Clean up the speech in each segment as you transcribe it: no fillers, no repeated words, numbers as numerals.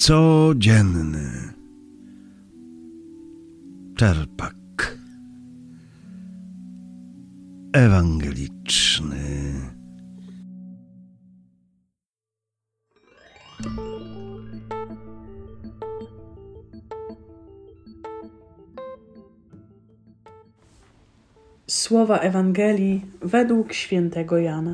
Codzienny czerpak ewangeliczny. Słowa Ewangelii według świętego Jana.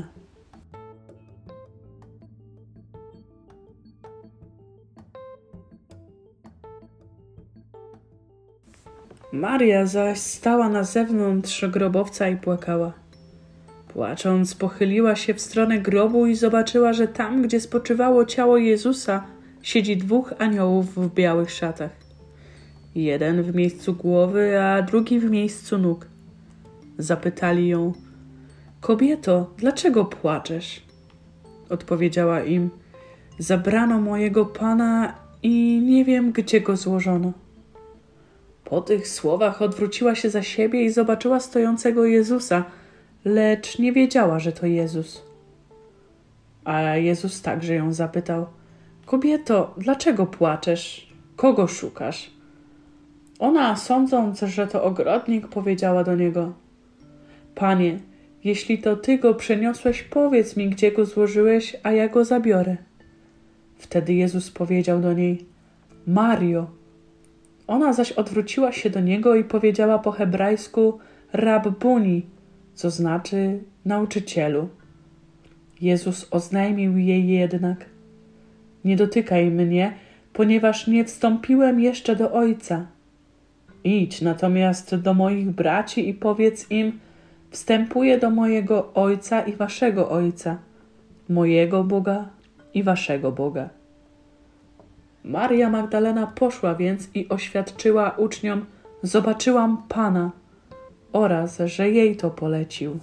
Maria zaś stała na zewnątrz grobowca i płakała. Płacząc, pochyliła się w stronę grobu i zobaczyła, że tam, gdzie spoczywało ciało Jezusa, siedzi 2 aniołów w białych szatach. Jeden w miejscu głowy, a drugi w miejscu nóg. Zapytali ją: Kobieto, dlaczego płaczesz? Odpowiedziała im: Zabrano mojego Pana i nie wiem, gdzie go złożono. Po tych słowach odwróciła się za siebie i zobaczyła stojącego Jezusa, lecz nie wiedziała, że to Jezus. A Jezus także ją zapytał: Kobieto, dlaczego płaczesz? Kogo szukasz? Ona, sądząc, że to ogrodnik, powiedziała do niego: Panie, jeśli to ty go przeniosłeś, powiedz mi, gdzie go złożyłeś, a ja go zabiorę. Wtedy Jezus powiedział do niej: Mario. Ona zaś odwróciła się do niego i powiedziała po hebrajsku Rabbuni, co znaczy nauczycielu. Jezus oznajmił jej jednak: Nie dotykaj mnie, ponieważ nie wstąpiłem jeszcze do Ojca. Idź natomiast do moich braci i powiedz im: Wstępuję do mojego Ojca i waszego Ojca, mojego Boga i waszego Boga. Maria Magdalena poszła więc i oświadczyła uczniom: Zobaczyłam Pana, oraz że jej to polecił.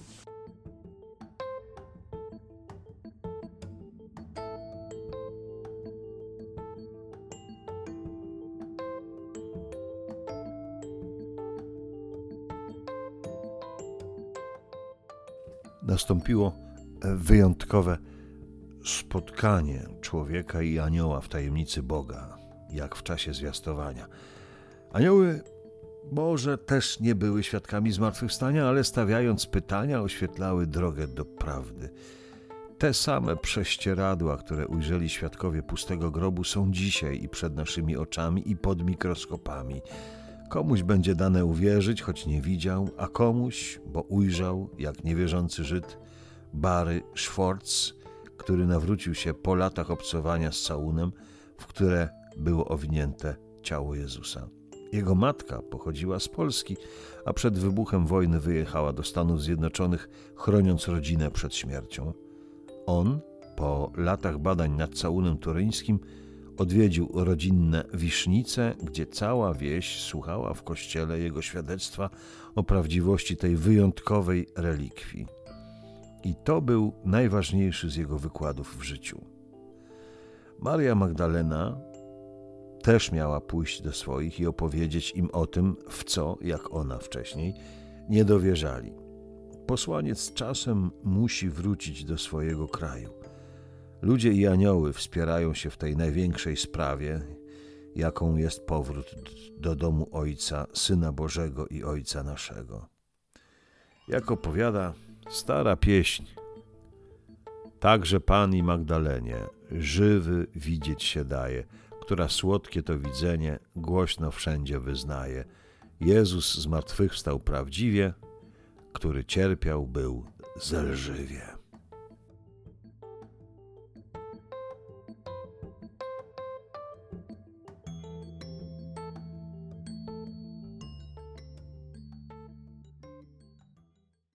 Nastąpiło wyjątkowe spotkanie człowieka i anioła w tajemnicy Boga, jak w czasie zwiastowania. Anioły może też nie były świadkami zmartwychwstania, ale stawiając pytania, oświetlały drogę do prawdy. Te same prześcieradła, które ujrzeli świadkowie pustego grobu, są dzisiaj i przed naszymi oczami i pod mikroskopami. Komuś będzie dane uwierzyć, choć nie widział, a komuś, bo ujrzał, jak niewierzący Żyd Barry Schwartz, który nawrócił się po latach obcowania z całunem, w które było owinięte ciało Jezusa. Jego matka pochodziła z Polski, a przed wybuchem wojny wyjechała do Stanów Zjednoczonych, chroniąc rodzinę przed śmiercią. On, po latach badań nad całunem turyńskim, odwiedził rodzinne Wisznice, gdzie cała wieś słuchała w kościele jego świadectwa o prawdziwości tej wyjątkowej relikwii. I to był najważniejszy z jego wykładów w życiu. Maria Magdalena też miała pójść do swoich i opowiedzieć im o tym, w co, jak ona wcześniej, nie dowierzali. Posłaniec z czasem musi wrócić do swojego kraju. Ludzie i anioły wspierają się w tej największej sprawie, jaką jest powrót do domu Ojca, Syna Bożego i Ojca naszego. Jak opowiada stara pieśń: Także Pan i Magdalenie żywy widzieć się daje, która słodkie to widzenie głośno wszędzie wyznaje. Jezus zmartwychwstał prawdziwie, który cierpiał był zelżywie.